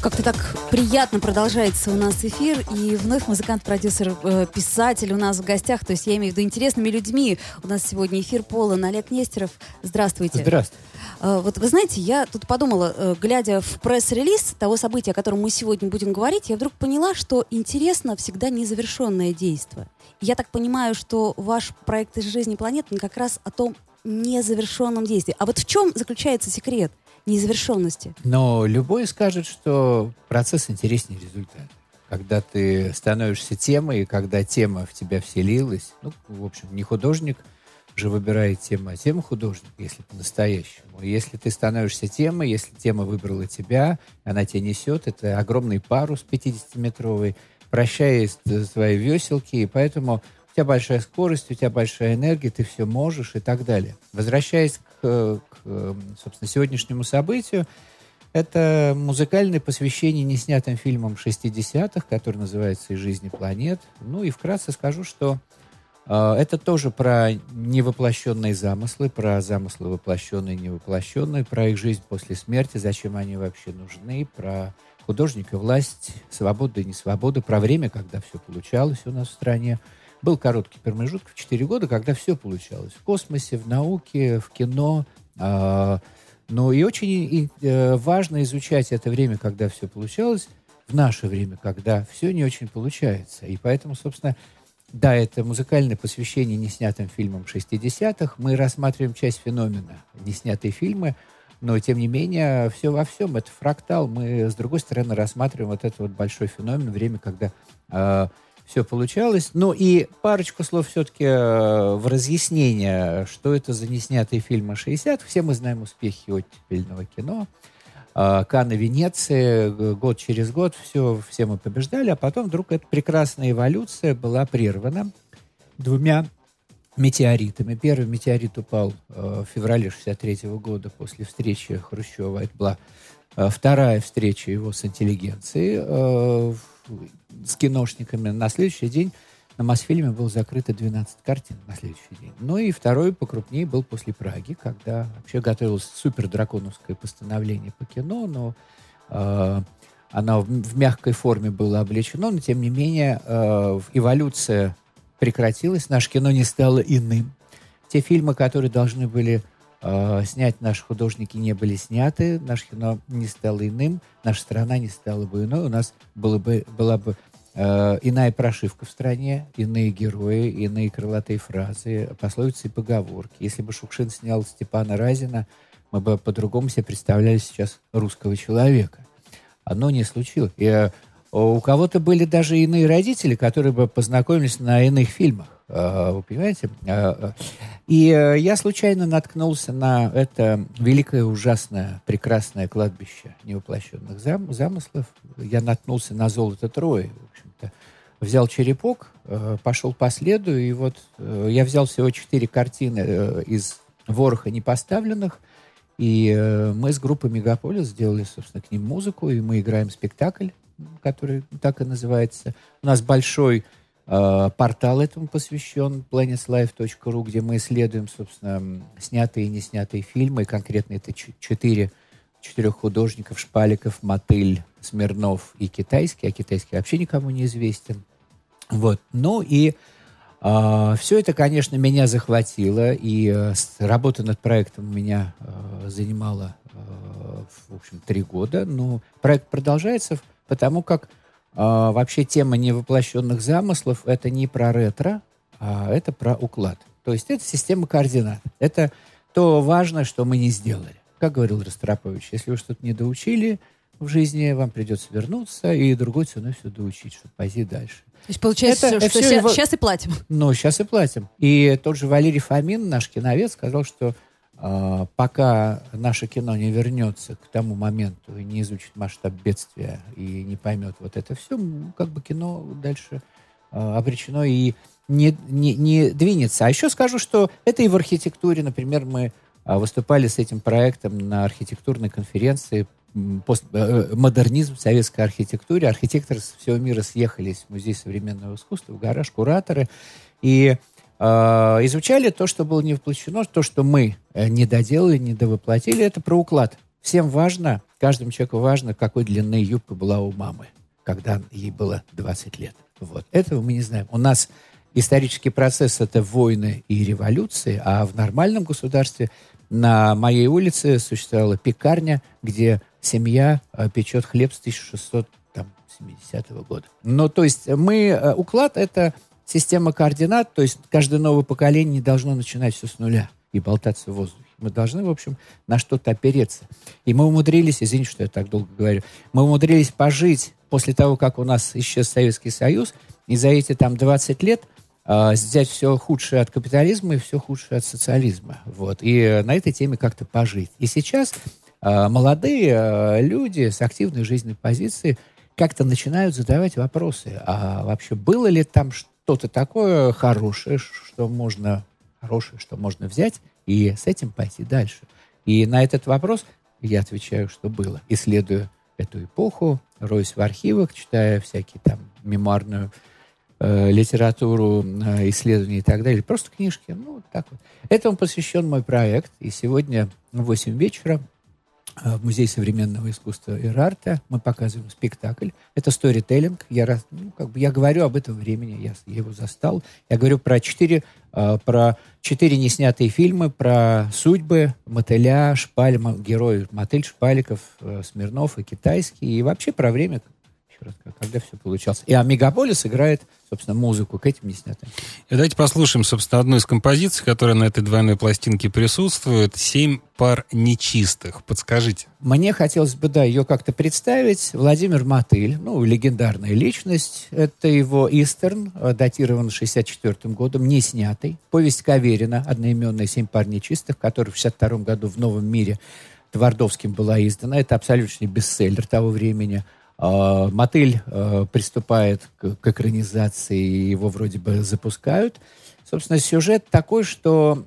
Как-то так приятно продолжается у нас эфир, и вновь музыкант, продюсер, писатель у нас в гостях, то есть я имею в виду интересными людьми. У нас сегодня эфир полон. Олег Нестеров, здравствуйте. Здравствуйте. Вот вы знаете, я тут подумала, глядя в пресс-релиз того события, о котором мы сегодня будем говорить, я вдруг поняла, что интересно всегда незавершенное действо. Я так понимаю, что ваш проект «Из жизни планеты» он как раз о том незавершенном действии. А вот в чем заключается секрет незавершенности? Но любой скажет, что процесс интереснее результата. Когда ты становишься темой, и когда тема в тебя вселилась, в общем, не художник же выбирает тему, а тема художник, если по-настоящему. Если ты становишься темой, если тема выбрала тебя, она тебя несет, это огромный парус 50-метровый, прощает свои веселки, и поэтому у тебя большая скорость, у тебя большая энергия, ты все можешь и так далее. Возвращаясь к собственно, сегодняшнему событию, это музыкальное посвящение неснятым фильмам 60-х, который называется «Из жизни планет». Ну и вкратце скажу, что это тоже про невоплощенные замыслы, про замыслы воплощенные и невоплощенные, про их жизнь после смерти, зачем они вообще нужны, про художника, власть, свобода и несвобода, про время, когда все получалось у нас в стране. Был короткий промежуток в 4 года, когда все получалось. В космосе, в науке, в кино. Ну и очень важно изучать это время, когда все получалось, в наше время, когда все не очень получается. И поэтому, собственно, да, это музыкальное посвящение неснятым фильмам 60-х. Мы рассматриваем часть феномена, неснятые фильмы, но, тем не менее, все во всем. Это фрактал. Мы, с другой стороны, рассматриваем вот этот вот большой феномен, время, когда все получалось. Ну и парочку слов все-таки в разъяснение, что это за неснятые фильмы 60-х. Все мы знаем успехи оттепельного кино. Канны, Венеция, год через год все мы побеждали, а потом вдруг эта прекрасная эволюция была прервана 2 метеоритами. Первый метеорит упал в феврале 63 года после встречи Хрущева. Это была вторая встреча его с интеллигенцией, с киношниками. На следующий день на Мосфильме было закрыто 12 картин на следующий день. Ну и второй покрупнее был после Праги, когда вообще готовилось супердраконовское постановление по кино, но оно в мягкой форме было облечено, но тем не менее эволюция прекратилась, наше кино не стало иным. Те фильмы, которые должны были снять наши художники, не были сняты, наше кино не стало иным, наша страна не стала бы иной, у нас была бы иная прошивка в стране, иные герои, иные крылатые фразы, пословицы и поговорки. Если бы Шукшин снял Степана Разина, мы бы по-другому себе представляли сейчас русского человека. Оно не случилось. И у кого-то были даже иные родители, которые бы познакомились на иных фильмах. Вы понимаете? И я случайно наткнулся на это великое, ужасное, прекрасное кладбище невоплощенных замыслов. Я наткнулся на «Золото Трои». В общем-то, взял черепок, пошел по следу, и вот я взял всего 4 картины из вороха непоставленных, и мы с группой «Мегаполис» сделали, собственно, к ним музыку, и мы играем спектакль, который так и называется. У нас большой портал этому посвящен, planetslife.ru, где мы исследуем, собственно, снятые и не снятые фильмы. И конкретно это 4 художников: Шпаликов, Мотыль, Смирнов и китайский. А китайский вообще никому не известен. Вот. Ну и все это, конечно, меня захватило. И работа над проектом меня занимала, в общем, 3 года. Но проект продолжается, потому как вообще тема невоплощенных замыслов — это не про ретро, а это про уклад. То есть это система координат. Это то важное, что мы не сделали. Как говорил Ростропович, если вы что-то не доучили в жизни, вам придется вернуться и другой ценой все доучить, чтобы пойти дальше. То есть получается, что сейчас и платим. Ну, сейчас и платим. И тот же Валерий Фомин, наш киновед, сказал, что пока наше кино не вернется к тому моменту и не изучит масштаб бедствия и не поймет вот это все, как бы кино дальше обречено и не двинется. А еще скажу, что это и в архитектуре. Например, мы выступали с этим проектом на архитектурной конференции «Модернизм в советской архитектуре». Архитекторы со всего мира съехались в Музей современного искусства, в гараж, кураторы, и изучали то, что было не воплощено, то, что мы не доделали, не довоплотили. Это про уклад всем важно, каждому человеку важно, какой длины юбка была у мамы, когда ей было 20 лет. Вот. Этого мы не знаем. У нас исторический процесс — это войны и революции, а в нормальном государстве на моей улице существовала пекарня, где семья печет хлеб с 1670 года. Ну, то есть уклад — это система координат, то есть каждое новое поколение не должно начинать все с нуля и болтаться в воздухе. Мы должны, в общем, на что-то опереться. И мы умудрились, извините, что я так долго говорю, мы умудрились пожить после того, как у нас исчез Советский Союз, и за эти 20 лет взять все худшее от капитализма и все худшее от социализма. Вот. И на этой теме как-то пожить. И сейчас молодые люди с активной жизненной позицией как-то начинают задавать вопросы. А вообще было ли там что-то такое хорошее, что можно взять и с этим пойти дальше? И на этот вопрос я отвечаю, что было. Исследуя эту эпоху, роюсь в архивах, читая всякие там мемуарную литературу, исследования и так далее. Просто книжки. Ну, так вот. Этому посвящен мой проект. И сегодня в 8 вечера в Музее современного искусства и арта мы показываем спектакль. Это сторителлинг. Я говорю об этом времени, я его застал. Я говорю про 4 неснятые фильмы, про судьбы Мотыля, героев Мотыль, Шпаликов, Смирнов и Китайский. И вообще про время, еще раз, когда все получалось. И Мегаполис играет, собственно, музыку к этим неснятым. И давайте послушаем, собственно, одну из композиций, которая на этой двойной пластинке присутствует. «7 пар нечистых». Подскажите. Мне хотелось бы, ее как-то представить. Владимир Мотыль, легендарная личность. Это его «Истерн», датирован 1964 годом, не снятый. Повесть Каверина, одноименная «7 пар нечистых», которая в 1962 году в «Новом мире» Твардовским была издана. Это абсолютный бестселлер того времени. Мотыль приступает к экранизации, его вроде бы запускают. Собственно, сюжет такой, что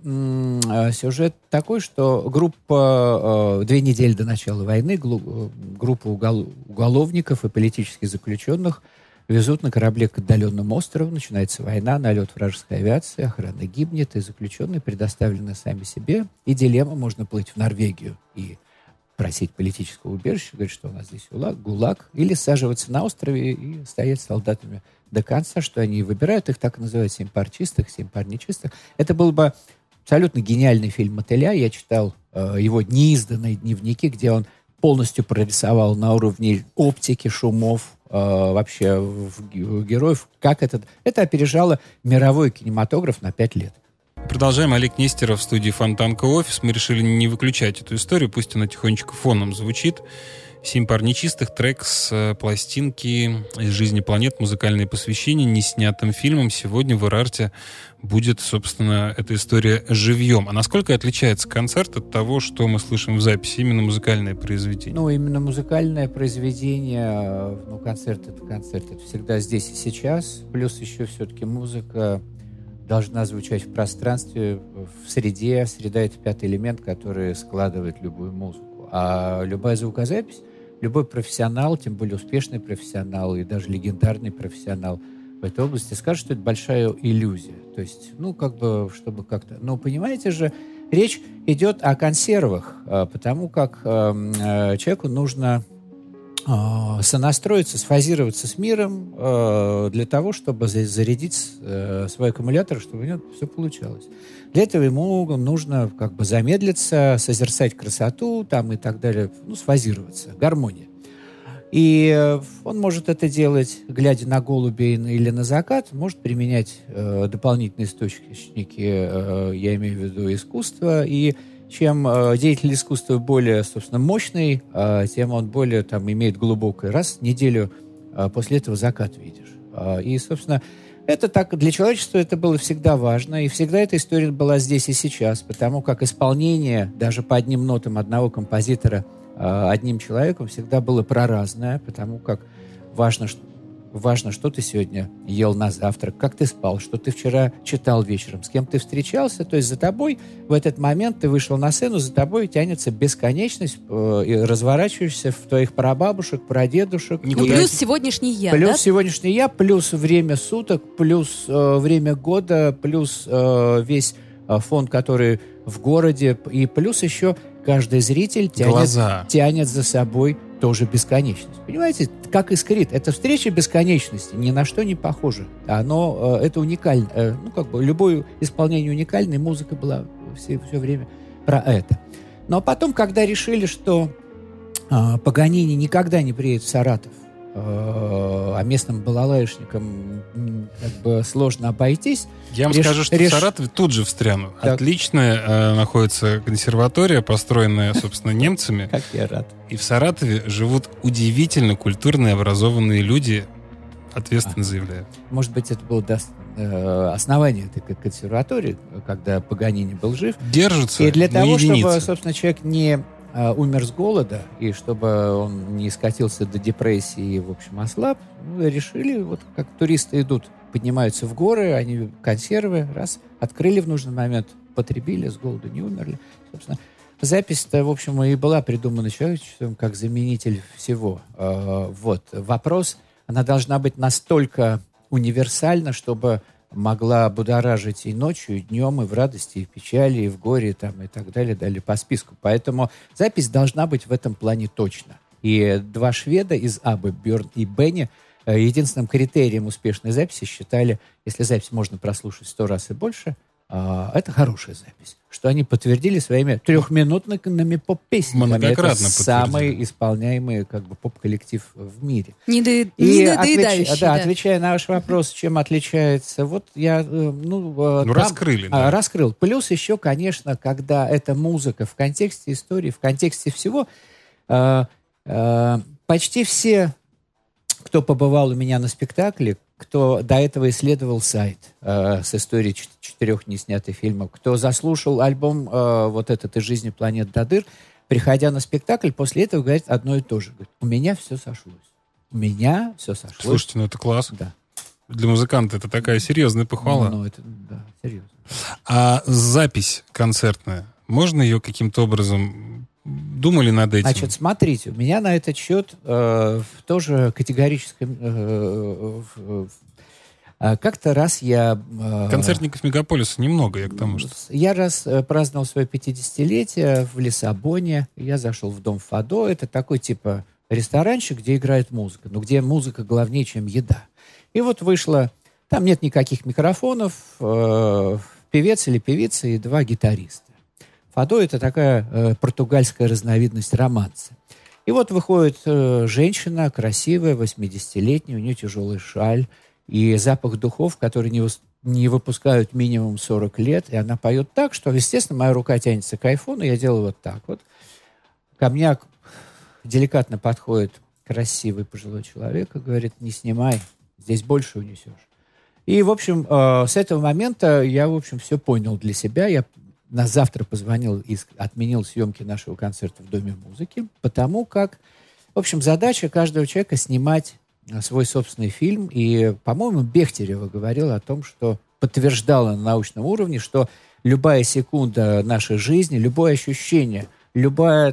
группа 2 недели до начала войны, группа уголовников и политических заключенных везут на корабле к отдаленному острову, начинается война, налет вражеской авиации, охрана гибнет, и заключенные предоставлены сами себе. И дилемма: можно плыть в Норвегию и просить политического убежища, говорить, что у нас здесь ГУЛАГ, или саживаться на острове и стоять с солдатами до конца, что они выбирают. Их так и называют «7 пар чистых», «7 пар нечистых». Это был бы абсолютно гениальный фильм Мотыля. Я читал его неизданные дневники, где он полностью прорисовал на уровне оптики, шумов, вообще героев, как это опережало мировой кинематограф на 5 лет. Продолжаем. Олег Нестеров в студии Фонтанка Офис. Мы решили не выключать эту историю, пусть она тихонечко фоном звучит. «7 пар нечистых», трек с пластинки «Из жизни планет», музыкальное посвящение неснятым фильмам. Сегодня в Ирарте будет, собственно, эта история живьем. А насколько отличается концерт от того, что мы слышим в записи? Именно музыкальное произведение. Именно музыкальное произведение. Концерт — это всегда здесь и сейчас. Плюс еще все-таки музыка должна звучать в пространстве, в среде. Среда — это 5-й элемент, который складывает любую музыку. А любая звукозапись, любой профессионал, тем более успешный профессионал и даже легендарный профессионал в этой области, скажет, что это большая иллюзия. То есть, чтобы как-то... понимаете же, речь идет о консервах, потому как человеку нужно сонастроиться, сфазироваться с миром для того, чтобы зарядить свой аккумулятор, чтобы у него все получалось. Для этого ему нужно замедлиться, созерцать красоту и так далее, сфазироваться, гармония. И он может это делать, глядя на голубей или на закат, может применять дополнительные источники, я имею в виду искусство, и чем деятель искусства более, собственно, мощный, тем он более имеет глубокое. Раз в неделю после этого закат видишь. И, собственно, это так для человечества это было всегда важно, и всегда эта история была здесь и сейчас, потому как исполнение даже по одним нотам одного композитора одним человеком всегда было проразное, потому как важно, что ты сегодня ел на завтрак, как ты спал, что ты вчера читал вечером, с кем ты встречался. То есть за тобой в этот момент ты вышел на сцену, за тобой тянется бесконечность, и разворачиваешься в твоих прабабушек, прадедушек. Плюс сегодняшний я, плюс сегодняшний я, плюс время суток, плюс время года, плюс весь фон, который в городе, и плюс еще каждый зритель тянет за собой тоже бесконечность. Понимаете, как искрит. Это встреча бесконечности, ни на что не похоже. Это уникально. Любое исполнение уникальной, музыка была все время про это. Но потом, когда решили, что Паганини никогда не приедет в Саратов, а местным балалаишникам сложно обойтись. Я вам скажу, что в Саратове тут же встряну. Так. Отличная находится консерватория, построенная, собственно, немцами. Как я рад. И в Саратове живут удивительно культурные, образованные люди, ответственно заявляю. Может быть, это было основание этой консерватории, когда Паганини был жив. Держатся. И для того, чтобы, собственно, человек не умер с голода, и чтобы он не скатился до депрессии и, в общем, ослаб, решили, вот как туристы идут, поднимаются в горы, они консервы, открыли в нужный момент, потребили, с голоду не умерли. Собственно, запись-то, в общем, и была придумана человечеством как заменитель всего. Вопрос, она должна быть настолько универсальна, чтобы могла будоражить и ночью, и днем, и в радости, и в печали, и в горе, и так далее, далее по списку. Поэтому запись должна быть в этом плане точно. И два шведа из Аббы, Бьорн и Бенни, единственным критерием успешной записи считали, если запись можно прослушать 100 раз и больше, это хорошая запись. Что они подтвердили своими 3-минутными поп-песнями. Это самый исполняемый поп-коллектив в мире. Недоедающий. Отвечая на ваш вопрос, чем отличается, раскрыли. Да. Раскрыл. Плюс еще, конечно, когда эта музыка в контексте истории, в контексте всего, почти все, кто побывал у меня на спектакле, кто до этого исследовал сайт с историей 4 неснятых фильмов, кто заслушал альбом этот «Из жизни планет до дыр», приходя на спектакль, после этого говорит одно и то же. Говорит, у меня все сошлось. Слушайте, это класс. Да. Для музыканта это такая серьезная похвала. Да, серьезно. А запись концертная, можно ее каким-то образом... Думали над этим? Значит, смотрите, у меня на этот счет тоже категорическое... Как-то раз я... Концертников мегаполиса немного, я к тому, что... Я раз праздновал свое 50-летие в Лиссабоне. Я зашел в дом Фадо. Это такой ресторанчик, где играет музыка. Но где музыка главнее, чем еда. И вот вышло... Там нет никаких микрофонов. Певец или певица и 2 гитариста. Фадо — это такая португальская разновидность романса. И вот выходит женщина, красивая, 80-летняя, у нее тяжелый шаль и запах духов, которые не выпускают минимум 40 лет. И она поет так, что, естественно, моя рука тянется к айфону, я делаю вот так вот. Ко мне деликатно подходит красивый пожилой человек и говорит, не снимай, здесь больше унесешь. И, в общем, с этого момента я, в общем, все понял для себя. Я на завтра позвонил и отменил съемки нашего концерта в Доме музыки, потому как, в общем, задача каждого человека снимать свой собственный фильм. И, по-моему, Бехтерева говорила о том, что подтверждала на научном уровне, что любая секунда нашей жизни, любое ощущение, любая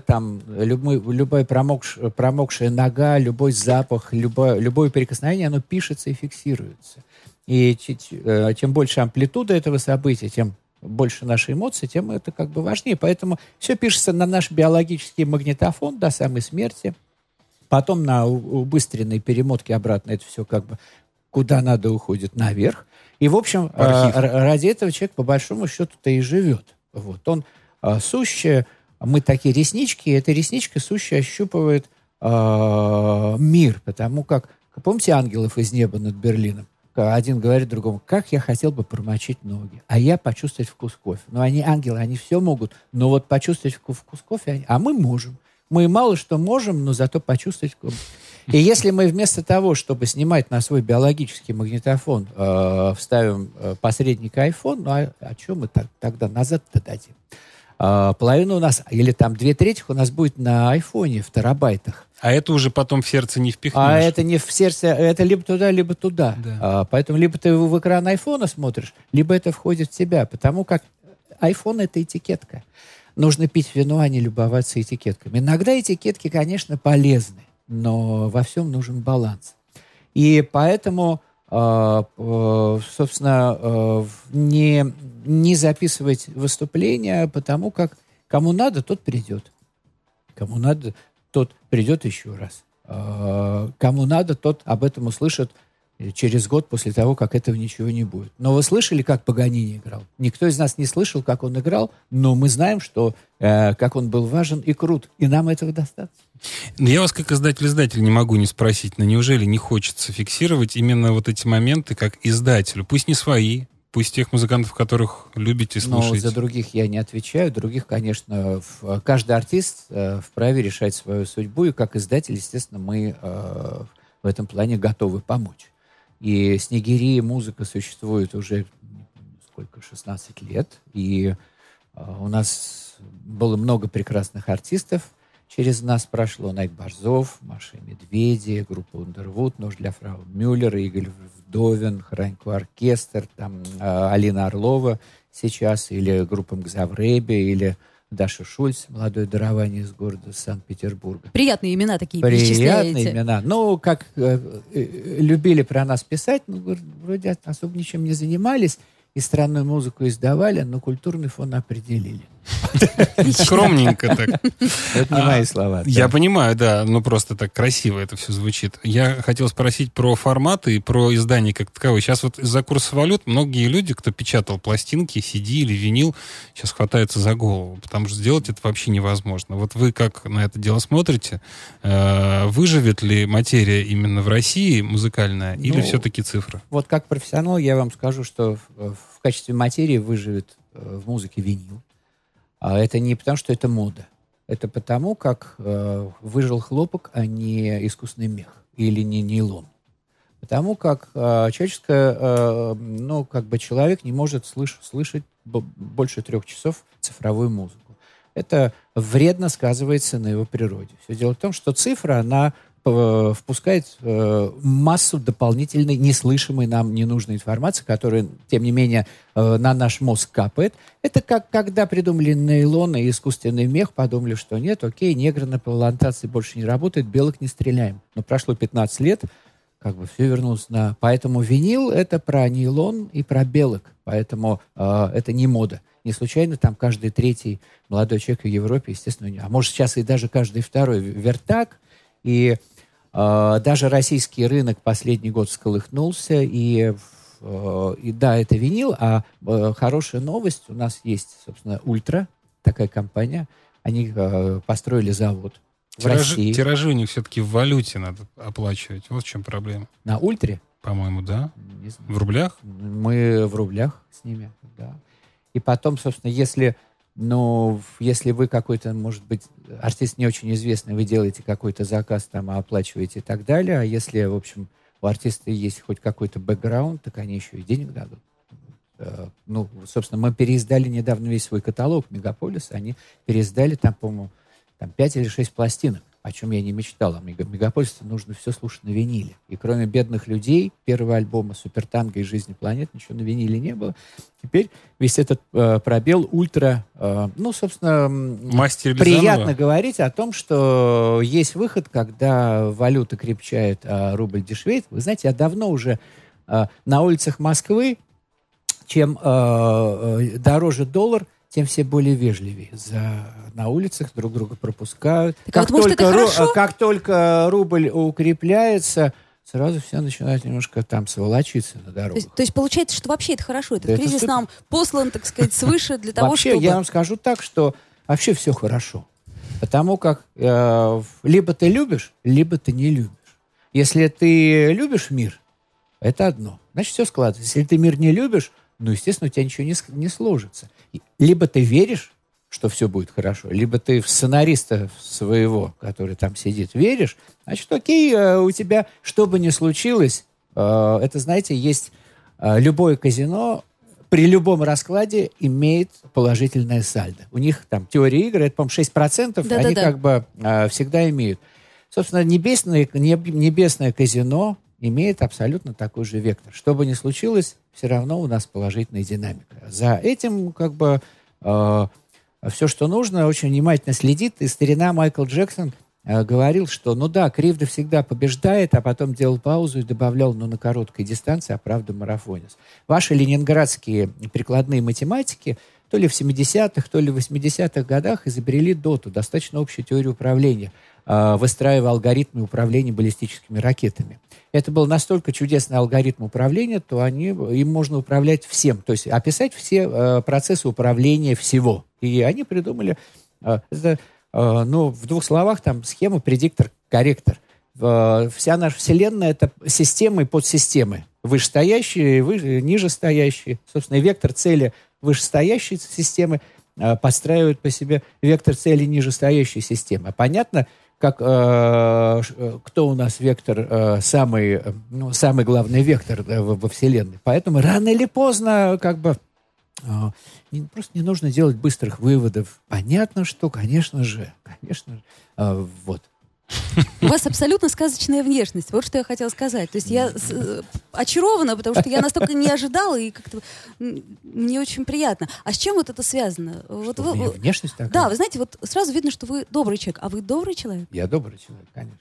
промокшая нога, любой запах, любое прикосновение, оно пишется и фиксируется. И чем больше амплитуда этого события, тем больше нашей эмоции, тем это важнее. Поэтому все пишется на наш биологический магнитофон до самой смерти. Потом на убыстренной перемотке обратно это все куда надо уходит наверх. И, в общем, ради этого человек по большому счету-то и живет. Он сущее, мы такие реснички, и эта ресничка сущая ощупывает мир. Потому как, помните «Ангелов из неба над Берлином»? Один говорит другому, как я хотел бы промочить ноги, а я почувствовать вкус кофе. Они ангелы, они все могут, но вот почувствовать вкус кофе, а мы можем. Мы мало что можем, но зато почувствовать кофе. И если мы вместо того, чтобы снимать на свой биологический магнитофон, вставим посредник iPhone, о чем мы тогда назад-то дадим? Половина у нас, или 2/3 у нас будет на айфоне в терабайтах. А это уже потом в сердце не впихнешь. А это не в сердце, это либо туда, либо туда. Да. Поэтому либо ты в экран айфона смотришь, либо это входит в тебя. Потому как айфон — это этикетка. Нужно пить вино, а не любоваться этикетками. Иногда этикетки, конечно, полезны, но во всем нужен баланс. И поэтому, собственно, не записывать выступления, потому как Кому надо, тот придет. Кому надо, тот придет еще раз. Кому надо, тот об этом услышит через год после того, как этого ничего не будет. Но вы слышали, как Паганини играл? Никто из нас не слышал, как он играл, но мы знаем, что как он был важен и крут. И нам этого достаточно. Но я вас как издатель не могу не спросить, но неужели не хочется фиксировать именно вот эти моменты как издателю? Пусть не свои, пусть тех музыкантов, которых любите, слушаете. Но за других я не отвечаю. Других, конечно, каждый артист вправе решать свою судьбу. И как издатель, естественно, мы в этом плане готовы помочь. И «Снегири» музыка существует уже, 16 лет. И у нас было много прекрасных артистов. Через нас прошло Найк Борзов, Маша и Медведи, группа Ундервуд, Нож для фрау Мюллер, Игорь Вдовин, Хранько оркестр, там Алина Орлова сейчас, или группа Мгзавреби, или Даша Шульц, молодое дарование из города Санкт-Петербурга. Приятные имена такие перечисляете. Приятные имена. Ну, как любили про нас писать, вроде особо ничем не занимались, и странную музыку издавали, но культурный фон определили. Скромненько так. Это не мои слова. Я понимаю, да, но просто так красиво это все звучит. Я хотел спросить про форматы и про издание как таковое. Сейчас вот из-за курса валют многие люди, кто печатал пластинки, CD или винил, сейчас хватаются за голову, потому что сделать это вообще невозможно. Вот вы как на это дело смотрите? Выживет ли материя именно в России музыкальная, или все-таки цифра? Вот как профессионал я вам скажу, что в качестве материи выживет в музыке винил. А это не потому, что это мода. Это потому, как выжил хлопок, а не искусственный мех или не нейлон. Потому как человек не может слышать больше 3 часов цифровую музыку. Это вредно сказывается на его природе. Все дело в том, что цифра, она впускает массу дополнительной, неслышимой нам ненужной информации, которая, тем не менее, на наш мозг капает. Это как когда придумали нейлон и искусственный мех, подумали, что нет, окей, негры на плантации больше не работают, белок не стреляем. Но прошло 15 лет, как бы все вернулось на... Поэтому винил — это про нейлон и про белок. Поэтому это не мода. Не случайно там каждый 3-й молодой человек в Европе, естественно, а может сейчас и даже каждый 2-й вертак. И даже российский рынок последний год всколыхнулся, и да, это винил, а хорошая новость, у нас есть, собственно, Ультра, такая компания, они построили завод в России. Тиражи у них все-таки в валюте надо оплачивать, вот в чем проблема. На Ультре? По-моему, да. В рублях? Мы в рублях с ними, да. И потом, собственно, если вы какой-то, может быть, артист не очень известный, вы делаете какой-то заказ, там, оплачиваете и так далее, а если, в общем, у артиста есть хоть какой-то бэкграунд, так они еще и денег дадут. Собственно, мы переиздали недавно весь свой каталог «Мегаполис», они переиздали там, по-моему, 5 или 6 пластинок, о чем я не мечтал. А «Мегаполису» нужно все слушать на виниле. И кроме «Бедных людей», первого альбома «Супертанго» и «Жизни планет» ничего на виниле не было. Теперь весь этот пробел ультра... собственно, приятно говорить о том, что есть выход, когда валюта крепчает, а рубль дешевеет. Вы знаете, я давно уже на улицах Москвы, чем дороже доллар, тем все более вежливее. На улицах друг друга пропускают. Как только рубль укрепляется, сразу все начинают немножко там сволочиться на дорогах. То есть получается, что вообще это хорошо. Этот кризис нам послан, так сказать, свыше для того, вообще, чтобы... я вам скажу так, что вообще все хорошо. Потому как либо ты любишь, либо ты не любишь. Если ты любишь мир, это одно. Значит, все складывается. Если ты мир не любишь, естественно, у тебя ничего не сложится. Либо ты веришь, что все будет хорошо, либо ты в сценариста своего, который там сидит, веришь, значит, окей, у тебя, что бы ни случилось, это, знаете, есть любое казино, при любом раскладе имеет положительное сальдо. У них там теория игры, это, по-моему, 6%, они как бы всегда имеют. Собственно, небесное казино имеет абсолютно такой же вектор. Что бы ни случилось, все равно у нас положительная динамика. За этим как бы все, что нужно, очень внимательно следит. И старина Майкл Джексон говорил, что, Кривда всегда побеждает, а потом делал паузу и добавлял, на короткой дистанции, а правда марафонец. Ваши ленинградские прикладные математики то ли в 70-х, то ли в 80-х годах изобрели доту, достаточно общую теорию управления, выстраивая алгоритмы управления баллистическими ракетами. Это был настолько чудесный алгоритм управления, то им можно управлять всем, то есть описать все процессы управления всего. И они придумали, в двух словах, там схема предиктор-корректор. Вся наша Вселенная — это системы и подсистемы. Вышестоящие, нижестоящие. Собственно, вектор цели вышестоящей системы подстраивает по себе вектор цели нижестоящей системы. Понятно, кто у нас вектор, самый главный вектор во Вселенной. Поэтому рано или поздно просто не нужно делать быстрых выводов. Понятно, что, конечно же, вот. У вас абсолютно сказочная внешность. Вот что я хотела сказать. То есть я очарована, потому что я настолько не ожидала, и как-то мне очень приятно. А с чем вот это связано? Вот у меня внешность такая? Да, вы знаете, вот сразу видно, что вы добрый человек. А вы добрый человек? Я добрый человек, конечно.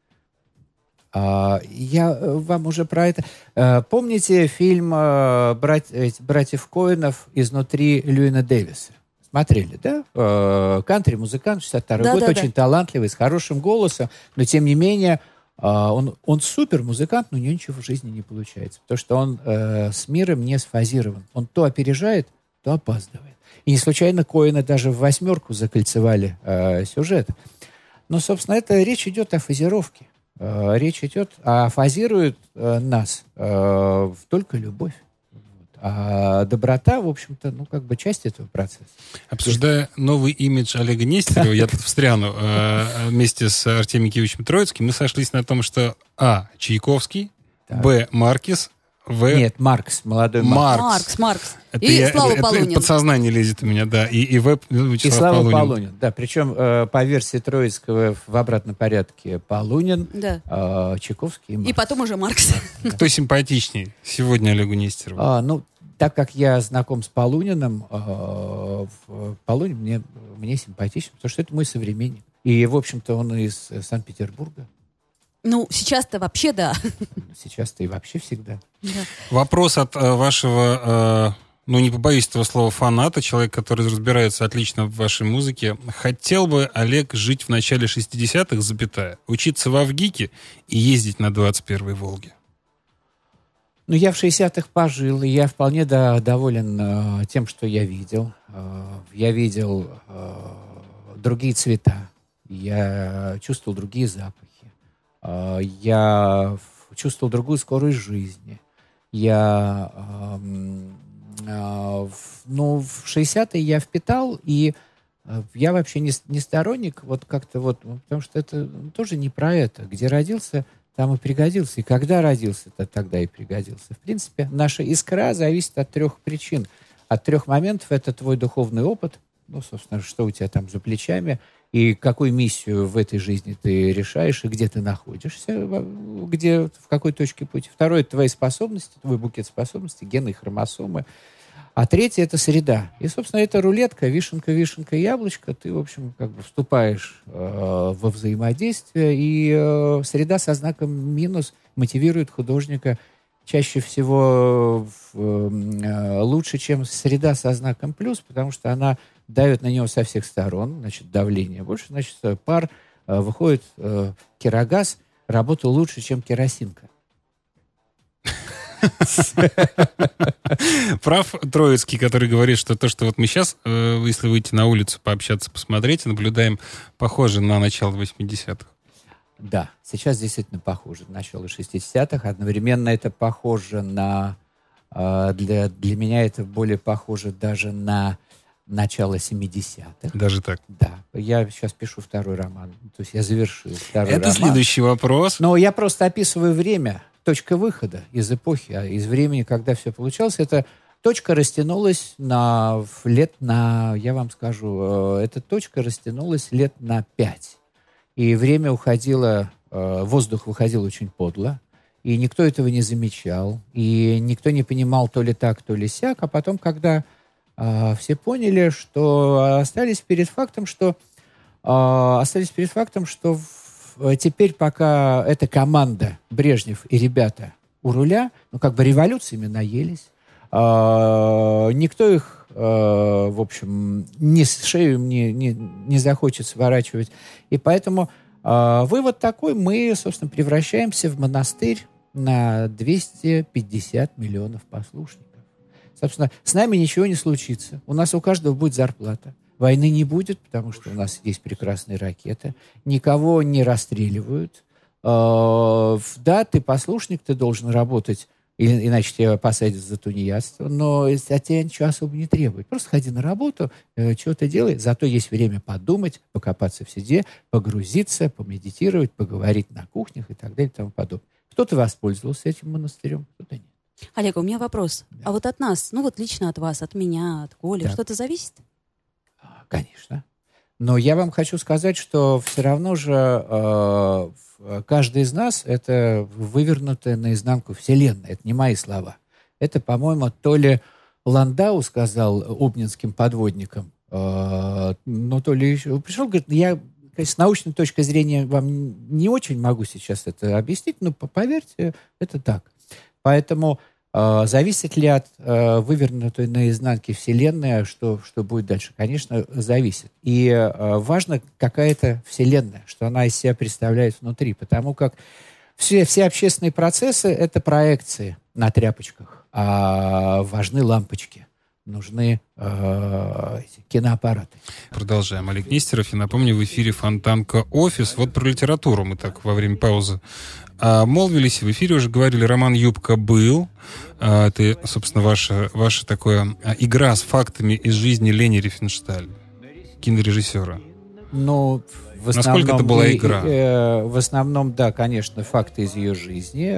Я вам уже про это... Помните фильм «Братьев Коэнов» изнутри Льюина Дэвиса? Смотрели, да? Кантри-музыкант, 62-й год, очень талантливый, с хорошим голосом, но тем не менее он супер-музыкант, но у него ничего в жизни не получается, потому что он с миром не сфазирован. Он то опережает, то опаздывает. И не случайно Коэны даже в 8 закольцевали сюжет. Но, собственно, речь идет о фазировке. Речь идет, фазирует нас только любовь. А доброта, в общем-то, часть этого процесса. Обсуждая новый имидж Олега Нестерова, я тут встряну, вместе с Артемием Киевичем Троицким, мы сошлись на том, что Чайковский, Б. Маркис, В. Нет, Маркс, молодой Маркс. Маркс. И Слава Полунин. Это подсознание лезет у меня, да. И В. И Слава Полунин, да. Причем по версии Троицкого в обратном порядке Полунин, Чайковский и Маркс. И потом уже Маркс. Кто симпатичнее сегодня Олегу Нестерову? Так как я знаком с Полуниным, Полунин мне симпатичен, потому что это мой современник. И, в общем-то, он из Санкт-Петербурга. Сейчас-то вообще да. Сейчас-то и вообще всегда. Да. Вопрос от вашего, не побоюсь этого слова, фаната, человека, который разбирается отлично в вашей музыке. Хотел бы Олег жить в начале 60-х, учиться в Авгике и ездить на 21-й Волге? Я в 60-х пожил, и я вполне доволен тем, что я видел. Я видел другие цвета, я чувствовал другие запахи, я чувствовал другую скорость жизни. В 60-е я впитал, и я вообще не сторонник, потому что это тоже не про это. Где родился, там и пригодился. И когда родился, тогда и пригодился. В принципе, наша искра зависит от 3 причин. От 3 моментов. Это твой духовный опыт. Собственно, что у тебя там за плечами. И какую миссию в этой жизни ты решаешь, и где ты находишься, в какой точке пути. 2 — это твои способности, твой букет способностей, гены и хромосомы. А 3 — это среда. И, собственно, это рулетка, вишенка, яблочко. Ты, в общем, вступаешь во взаимодействие, и среда со знаком минус мотивирует художника чаще всего лучше, чем среда со знаком плюс, потому что она давит на него со всех сторон, значит, давление больше, значит, пар, выходит керогаз, работает лучше, чем керосинка. Прав Троицкий, который говорит, что то, что мы сейчас, если выйти на улицу, пообщаться, посмотреть, наблюдаем, похоже на начало 80-х. Да, сейчас действительно похоже на начало 60-х. Одновременно это похоже на... Для меня это более похоже даже на начало 70-х. Даже так? Да. Я сейчас пишу 2-й роман. То есть я завершил 2-й роман. Это следующий вопрос. Но я просто описываю время. Точка выхода из эпохи, из времени, когда все получалось. Эта точка растянулась я вам скажу, эта точка растянулась лет на 5. И время уходило, воздух выходил очень подло. И никто этого не замечал. И никто не понимал то ли так, то ли сяк. А потом, когда все поняли, что остались перед фактом, что теперь, пока эта команда Брежнев и ребята у руля, революциями наелись, никто их, в общем, шею не захочет сворачивать. И поэтому вывод такой: мы, собственно, превращаемся в монастырь на 250 миллионов послушников. Собственно, с нами ничего не случится. У нас у каждого будет зарплата. Войны не будет, потому что у нас есть прекрасные ракеты. Никого не расстреливают. Да, ты послушник, ты должен работать, иначе тебя посадят за тунеядство, но от тебя ничего особо не требует. Просто ходи на работу, что-то делай, зато есть время подумать, покопаться в себе, погрузиться, помедитировать, поговорить на кухнях и так далее и тому подобное. Кто-то воспользовался этим монастырем, кто-то нет. Олег, у меня вопрос. Да. А вот от нас, ну вот лично от вас, от меня, от Коли, Да. что-то зависит? Конечно. Но я вам хочу сказать, что все равно же каждый из нас — это вывернутая наизнанку вселенная. Это не мои слова. Это, по-моему, то ли Ландау сказал обнинским подводникам, то ли еще... Пришел, говорит, я, конечно, с научной точки зрения вам не очень могу сейчас это объяснить, но поверьте, это так. Поэтому зависит ли от вывернутой наизнанке вселенной, что будет дальше? Конечно, зависит. И важно, какая это вселенная, что она из себя представляет внутри. Потому как все общественные процессы — это проекции на тряпочках. А важны лампочки. Нужны киноаппараты. Продолжаем. Олег Нестеров. И напомню, в эфире Фонтанка Офис. Вот про литературу мы так во время паузы молвились. В эфире уже говорили, роман «Юбка» был. Это, собственно, ваша такая игра с фактами из жизни Лени Рифеншталь, кинорежиссера. Ну, в основном, насколько это была игра? В основном, да, конечно, факты из ее жизни.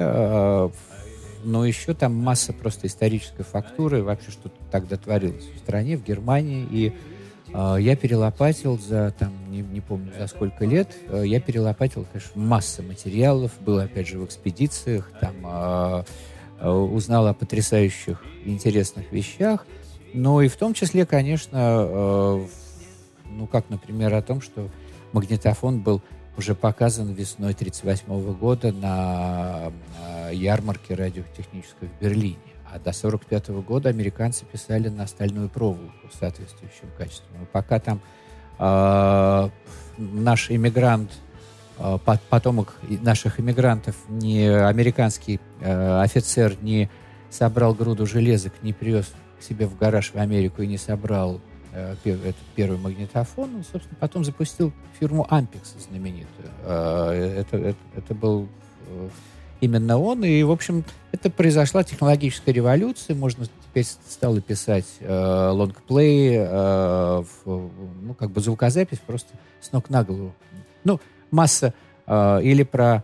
Но еще там масса просто исторической фактуры, вообще, что тогда творилось в стране, в Германии. И я перелопатил за, там, не помню, за сколько лет, я перелопатил, конечно, массу материалов, был, опять же, в экспедициях, там узнал о потрясающих, интересных вещах. Но и в том числе, конечно, ну, как, например, о том, что магнитофон был уже показан весной 1938 года на ярмарке радиотехнической в Берлине. А до 1945 года американцы писали на стальную проволоку с соответствующим качеством. И пока там наш иммигрант, потомок наших иммигрантов, не американский офицер, не собрал груду железок, не привез к себе в гараж в Америку и не собрал этот первый магнитофон, он, собственно, потом запустил фирму Ampex знаменитую. Это был именно он, и, в общем, это произошла технологическая революция, можно теперь стало писать лонгплей, ну, как бы звукозапись просто с ног на голову. Ну, масса, или про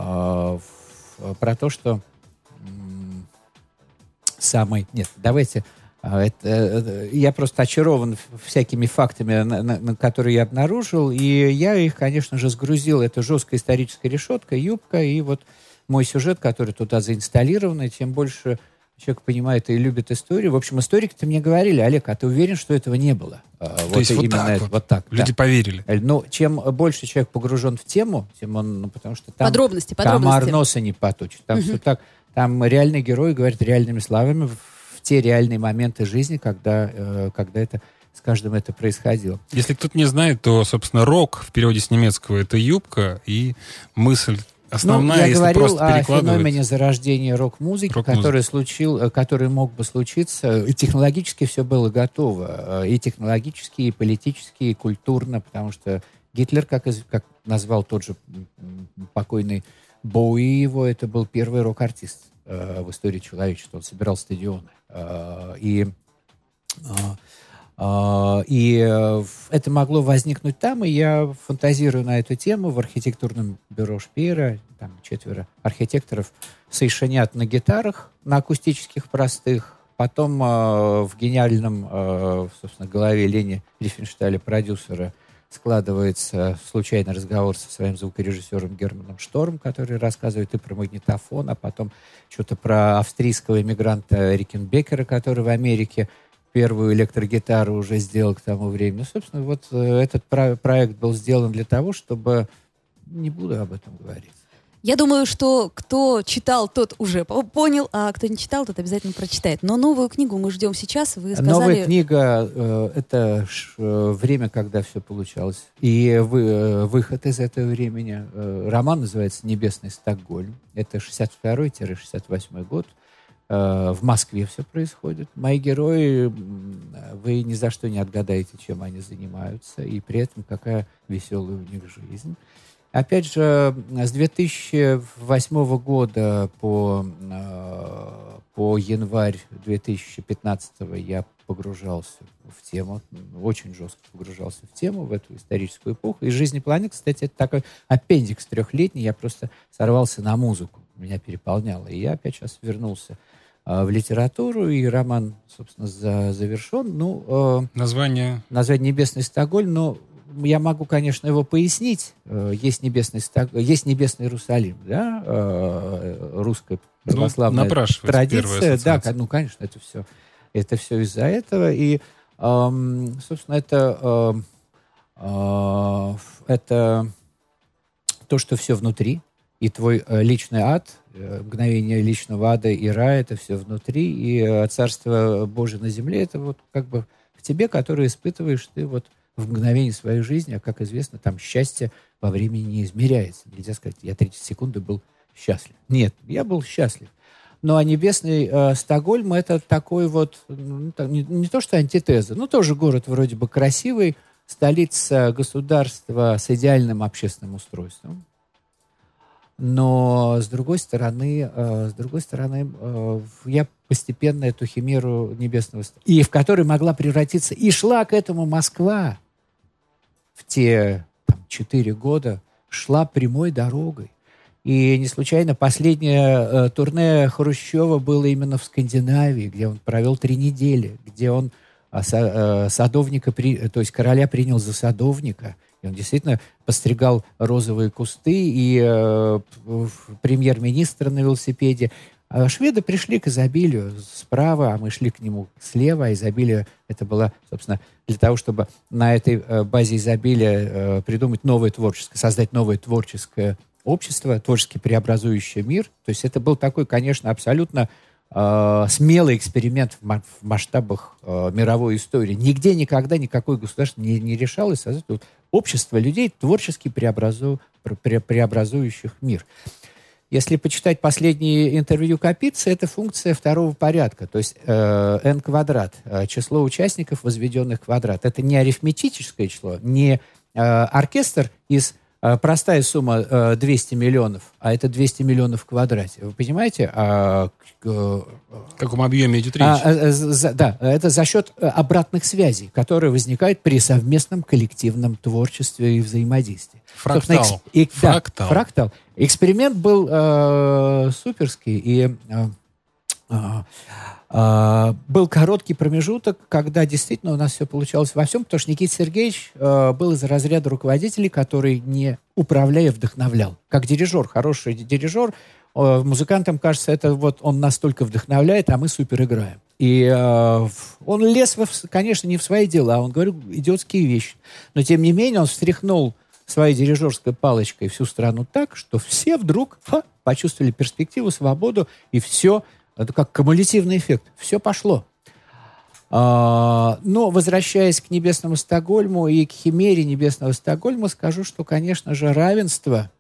то, что Нет, давайте... я просто очарован всякими фактами, которые я обнаружил, и я их, конечно же, сгрузил. Это жесткая историческая решетка, юбка, и вот мой сюжет, который туда заинсталлирован, и тем больше человек понимает и любит историю. В общем, историки-то мне говорили: Олег, а ты уверен, что этого не было? То есть вот так. Люди поверили. Ну, чем больше человек погружен в тему, тем он, ну, потому что там Подробности. комар носа не поточит. Там все так. Там реальные герои говорят реальными словами в те реальные моменты жизни, когда это с каждым это происходило. Если кто-то не знает, то, собственно, рок в переводе с немецкого — это юбка, и мысль основная, я если говорил просто о перекладывать. феномене зарождения рок-музыки, который мог бы случиться. И технологически все было готово. И технологически, и политически, и культурно, потому что Гитлер, как назвал тот же покойный Боуи его, это был первый рок-артист в истории человечества. Он собирал стадионы. И это могло возникнуть там, и я фантазирую на эту тему в архитектурном бюро Шпеера. Там 4 архитекторов совершенят на гитарах, на акустических простых. Потом в гениальном, собственно, голове Лени Рифеншталя, продюсера, складывается случайный разговор со своим звукорежиссером Германом Штормом, который рассказывает и про магнитофон, а потом что-то про австрийского эмигранта Рикенбекера, который в Америке первую электрогитару уже сделал к тому времени. Ну, собственно, вот этот проект был сделан для того, чтобы... Не буду об этом говорить. Я думаю, что кто читал, тот уже понял, а кто не читал, тот обязательно прочитает. Но новую книгу мы ждем сейчас. Вы сказали... Новая книга это время, когда все получалось. И выход из этого времени. Роман называется «Небесный Стокгольм». Это 62-68 год. В Москве все происходит. Мои герои, вы ни за что не отгадаете, чем они занимаются, и при этом какая веселая у них жизнь. Опять же, с 2008 года по январь 2015 я погружался в тему, очень жестко погружался в тему, в эту историческую эпоху. И «Жизнь планеты», кстати, это такой аппендикс трехлетний, я просто сорвался на музыку, меня переполняло. И я опять сейчас вернулся в литературу, и роман, собственно, завершен. Название «Небесный Стокгольм», но я могу, конечно, его пояснить. Есть небесный Иерусалим, да, русская православная традиция. Да, конечно, это все из-за этого. И, собственно, это то, что все внутри. И твой личный ад, мгновение личного ада и рая, это все внутри. И Царство Божие на земле, это вот как бы в тебе, которое испытываешь ты вот в мгновение своей жизни, а, как известно, там счастье во времени не измеряется. Нельзя сказать, я 30 секунд был счастлив. Нет, я был счастлив. Ну, а небесный Стокгольм — это такой вот, не то что антитеза, но тоже город вроде бы красивый, столица государства с идеальным общественным устройством. Но, с другой стороны, я постепенно эту химеру небесного... И в которой могла превратиться... И шла к этому Москва в те 4 года, шла прямой дорогой. И не случайно последнее турне Хрущева было именно в Скандинавии, где он провел 3 недели, где он садовника, то есть короля принял за садовника. И он действительно постригал розовые кусты, и премьер-министр на велосипеде. А шведы пришли к изобилию справа, а мы шли к нему слева. А изобилие это было, собственно, для того, чтобы на этой базе изобилия придумать новое творческое, создать новое творческое общество, творчески преобразующее мир. То есть это был такой, конечно, абсолютно смелый эксперимент в масштабах мировой истории. Нигде никогда никакое государство не решалось создать общество людей, творчески преобразующих мир. Если почитать последние интервью Капицы, это функция второго порядка, то есть n квадрат, число участников, возведенных в квадрат. Это не арифметическое число, не оркестр из простая сумма 200 миллионов, а это 200 миллионов в квадрате. Вы понимаете? В каком объеме идет речь? Да, это за счет обратных связей, которые возникают при совместном коллективном творчестве и взаимодействии. Фрактал. Фрактал. Эксперимент был суперский, и был короткий промежуток, когда действительно у нас все получалось во всем, потому что Никита Сергеевич был из разряда руководителей, который, не управляя, вдохновлял. Как дирижер, хороший дирижер, музыкантам кажется, это вот он настолько вдохновляет, а мы супер играем. И он лез, конечно, не в свои дела, он говорил идиотские вещи. Но, тем не менее, он встряхнул своей дирижерской палочкой всю страну так, что все вдруг почувствовали перспективу, свободу, и все... Это как кумулятивный эффект. Все пошло. Но, возвращаясь к небесному Стокгольму и к химере небесного Стокгольма, скажу, что, конечно же, равенство,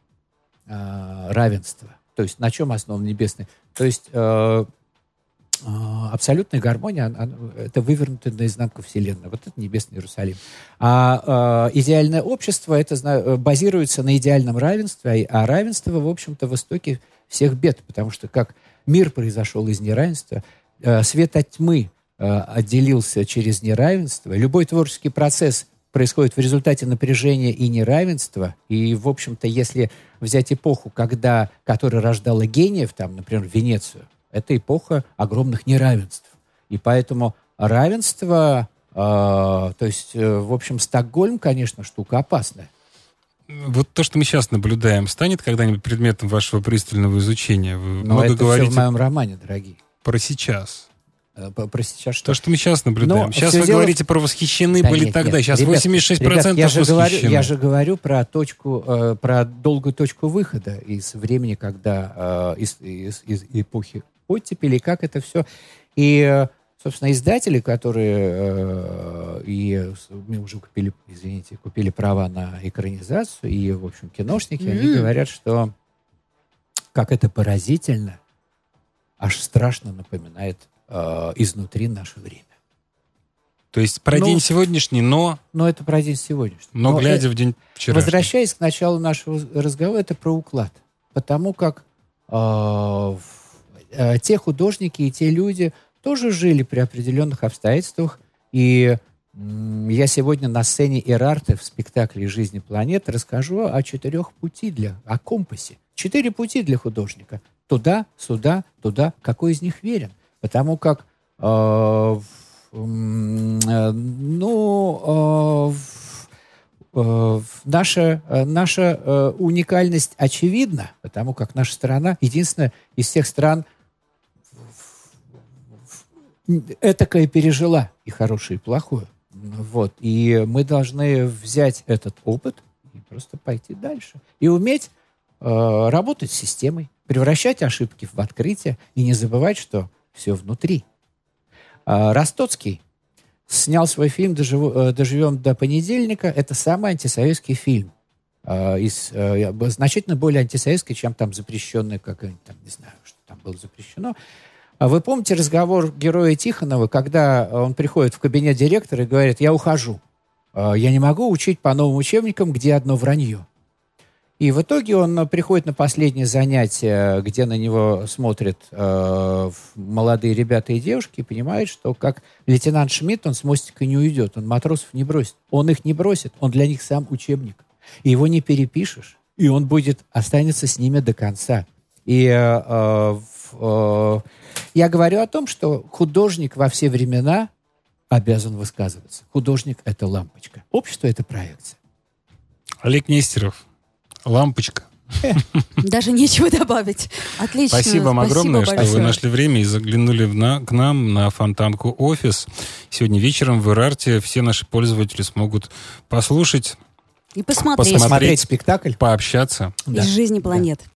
то есть на чем основан небесный, то есть абсолютная гармония, это вывернутая наизнанку Вселенная. Вот это небесный Иерусалим. А идеальное общество, это базируется на идеальном равенстве, а равенство, в общем-то, в истоке всех бед, потому что как мир произошел из неравенства, свет от тьмы отделился через неравенство. Любой творческий процесс происходит в результате напряжения и неравенства. И, в общем-то, если взять эпоху, которая рождала гениев, там, например, Венецию, это эпоха огромных неравенств. И поэтому равенство, то есть, в общем, Стокгольм, конечно, штука опасная. Вот то, что мы сейчас наблюдаем, станет когда-нибудь предметом вашего пристального изучения? Вы много говорите... все в моем романе, дорогие. Про сейчас. Простите, сейчас что? То, что мы сейчас наблюдаем. Но Сейчас все вы дело говорите про восхищены Да были нет, тогда. нет. Сейчас Ребят, 86% ребят, восхищены. я же говорю про точку, про долгую точку выхода из времени, когда из эпохи оттепели, как это все. И, собственно, издатели, которые мы уже купили права на экранизацию, и, в общем, киношники, они говорят, что как это поразительно, аж страшно напоминает изнутри наше время. То есть про день сегодняшний, но это про день сегодняшний. Но глядя в день вчерашний. Возвращаясь к началу нашего разговора, это про уклад. Потому как те художники и те люди тоже жили при определенных обстоятельствах. И я сегодня на сцене Ирарты в спектакле «Жизни планеты» расскажу о 4 пути о компасе. 4 пути для художника. Туда, сюда, туда. Какой из них верен? Потому как наша уникальность очевидна, потому как наша страна единственная из всех стран этакое пережила и хорошее, и плохое. Вот. И мы должны взять этот опыт и просто пойти дальше. И уметь работать с системой, превращать ошибки в открытие и не забывать, что все внутри. Ростоцкий снял свой фильм «Доживем до понедельника». Это самый антисоветский фильм. Значительно более антисоветский, чем там запрещенный, какой-нибудь там, не знаю, что там было запрещено. Вы помните разговор героя Тихонова, когда он приходит в кабинет директора и говорит: «Я ухожу. Я не могу учить по новым учебникам, где одно вранье». И в итоге он приходит на последнее занятие, где на него смотрят молодые ребята и девушки, и понимает, что как лейтенант Шмидт, он с мостика не уйдет, он матросов не бросит. Он их не бросит, он для них сам учебник. И его не перепишешь, и он останется с ними до конца. И я говорю о том, что художник во все времена обязан высказываться. Художник — это лампочка. Общество — это проекция. Олег Нестеров. Лампочка. Даже нечего добавить. Отлично. Спасибо вам огромное, большое. что вы нашли время и заглянули к нам на Фонтанку офис. Сегодня вечером в Ирарте все наши пользователи смогут послушать и посмотреть спектакль, пообщаться. Из жизни планет.